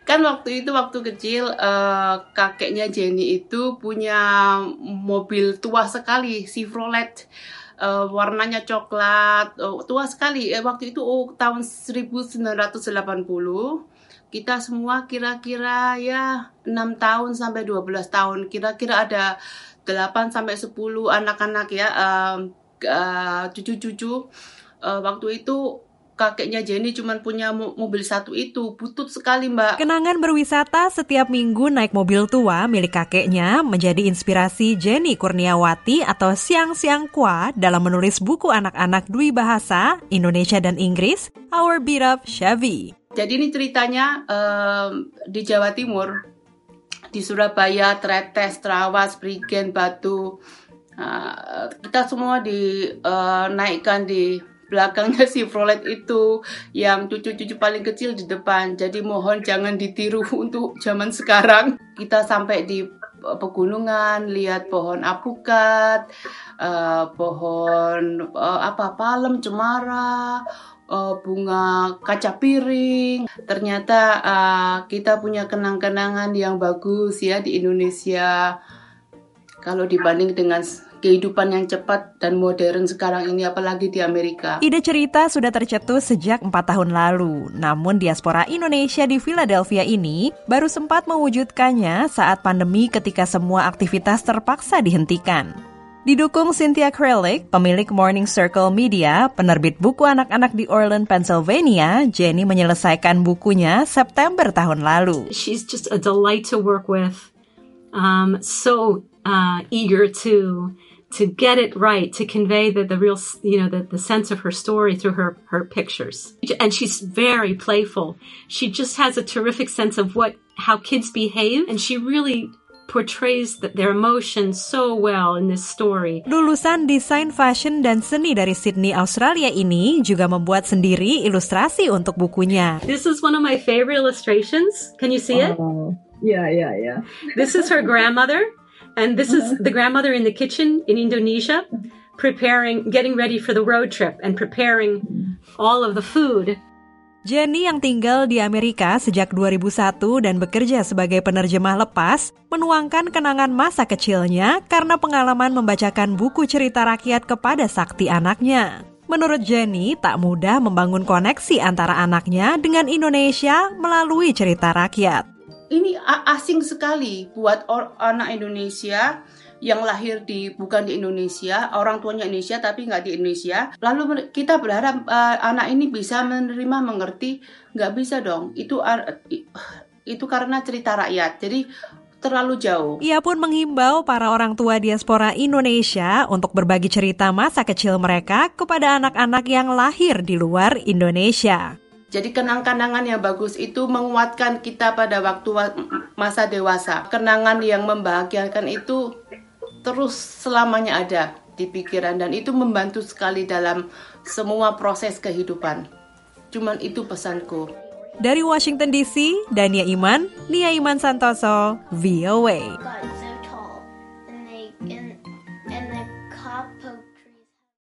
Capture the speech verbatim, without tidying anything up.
Kan waktu itu, waktu kecil, uh, kakeknya Jenny itu punya mobil tua sekali, Chevrolet, uh, warnanya coklat, uh, tua sekali. Eh, waktu itu oh, tahun seribu sembilan ratus delapan puluh, kita semua kira-kira ya enam tahun sampai dua belas tahun, kira-kira ada delapan sampai sepuluh anak-anak ya, uh, uh, cucu-cucu. Uh, waktu itu kakeknya Jenny cuma punya mobil satu itu, butut sekali Mbak. Kenangan berwisata setiap minggu naik mobil tua milik kakeknya menjadi inspirasi Jenny Kurniawati atau Siang Siang Kwa dalam menulis buku anak-anak dwi bahasa Indonesia dan Inggris, Our Beat Up Chevy. Jadi ini ceritanya um, di Jawa Timur, di Surabaya, Tretes, Trawas, Prigen, Batu, uh, kita semua dinaikkan uh, di belakangnya Chevrolet itu, yang cucu-cucu paling kecil di depan. Jadi mohon jangan ditiru untuk zaman sekarang. Kita sampai di pegunungan, lihat pohon apukat, uh, pohon uh, apa palem, cemara, uh, bunga kaca piring. Ternyata uh, kita punya kenang-kenangan yang bagus ya di Indonesia. Kalau dibanding dengan kehidupan yang cepat dan modern sekarang ini, apalagi di Amerika. Ide cerita sudah tercetus sejak empat tahun lalu. Namun diaspora Indonesia di Philadelphia ini baru sempat mewujudkannya saat pandemi ketika semua aktivitas terpaksa dihentikan. Didukung Cynthia Kralik, pemilik Morning Circle Media, penerbit buku anak-anak di Orland, Pennsylvania, Jenny menyelesaikan bukunya September tahun lalu. She's just a delight to work with. Um, so uh, eager to to get it right, to convey the, the real, you know, the, the sense of her story through her, her pictures. And she's very playful. She just has a terrific sense of what, how kids behave, and she really portrays the, their emotions so well in this story. Lulusan desain fashion dan seni dari Sydney, Australia ini juga membuat sendiri ilustrasi untuk bukunya. This is one of my favorite illustrations. Can you see it? Oh, yeah, yeah, yeah. This is her grandmother. And this is the grandmother in the kitchen in Indonesia, preparing, getting ready for the road trip and preparing all of the food. Jenny yang tinggal di Amerika sejak dua ribu satu dan bekerja sebagai penerjemah lepas, menuangkan kenangan masa kecilnya karena pengalaman membacakan buku cerita rakyat kepada sakti anaknya. Menurut Jenny, tak mudah membangun koneksi antara anaknya dengan Indonesia melalui cerita rakyat. Ini asing sekali buat or- anak Indonesia yang lahir di bukan di Indonesia, orang tuanya Indonesia tapi nggak di Indonesia. Lalu kita berharap uh, anak ini bisa menerima, mengerti, nggak bisa dong. Itu uh, itu karena cerita rakyat. Jadi terlalu jauh. Ia pun menghimbau para orang tua diaspora Indonesia untuk berbagi cerita masa kecil mereka kepada anak-anak yang lahir di luar Indonesia. Jadi kenang-kenangan yang bagus itu menguatkan kita pada waktu masa dewasa. Kenangan yang membahagiakan itu terus selamanya ada di pikiran dan itu membantu sekali dalam semua proses kehidupan. Cuman itu pesanku. Dari Washington D C, Dania Iman, Nia Iman Santoso, V O A.